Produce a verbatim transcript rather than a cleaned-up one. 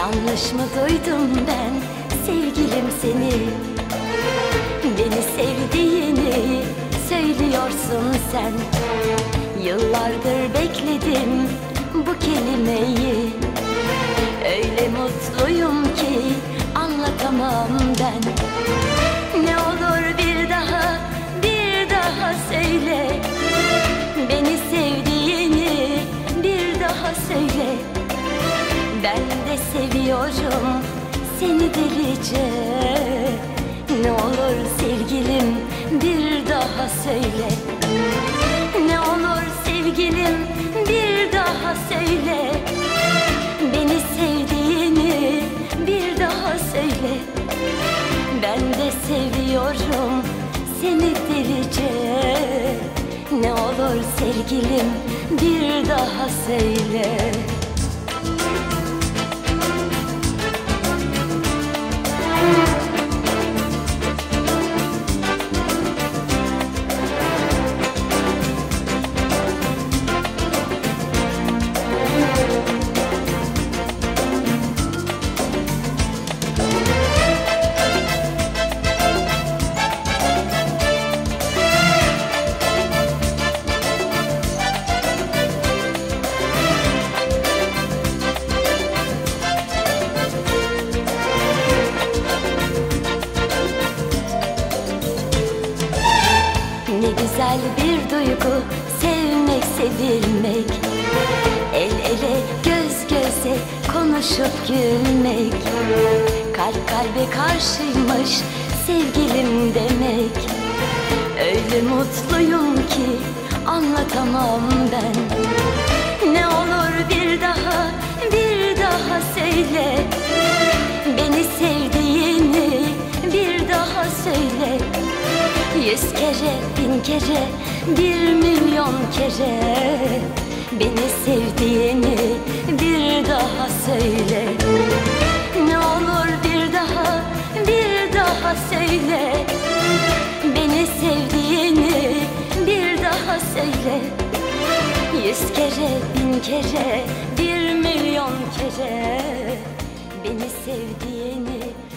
Yanlış mı duydum ben sevgilim seni? Beni sevdiğini söylüyorsun sen. Yıllardır bekledim bu kelimeyi. Öyle mutluyum ki anlatamam ben. Ne olur bir daha, bir daha söyle. Beni sevdiğini bir daha söyle. Ben de seviyorum seni delice. Ne olur sevgilim bir daha söyle. Ne olur sevgilim bir daha söyle. Beni sevdiğini bir daha söyle. Ben de seviyorum seni delice. Ne olur sevgilim bir daha söyle. Ne güzel bir duygu sevmek, sevilmek. El ele, göz göze konuşup gülmek. Kalp kalbe karşıymış sevgilim demek. Öyle mutluyum ki anlatamam ben. Ne olur bir daha, bir daha söyle. Beni sevdiğini bir daha söyle. Yüz kere, bin kere, bir milyon kere. Beni sevdiğini bir daha söyle. Ne olur bir daha, bir daha söyle. Beni sevdiğini bir daha söyle. Yüz kere, bin kere, bir milyon kere. Beni sevdiğini